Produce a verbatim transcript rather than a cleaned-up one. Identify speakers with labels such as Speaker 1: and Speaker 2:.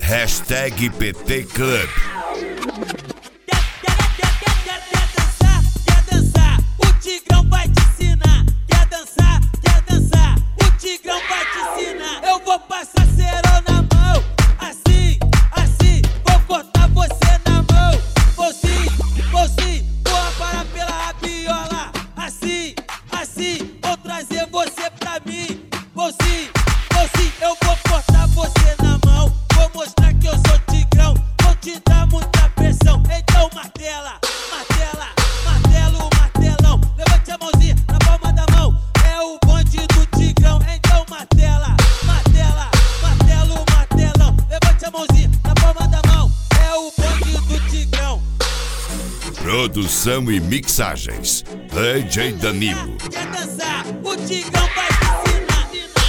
Speaker 1: Hashtag P T Club. Produção e mixagens, D J Danilo.
Speaker 2: Quer dançar? O Tigrão vai te ensinar.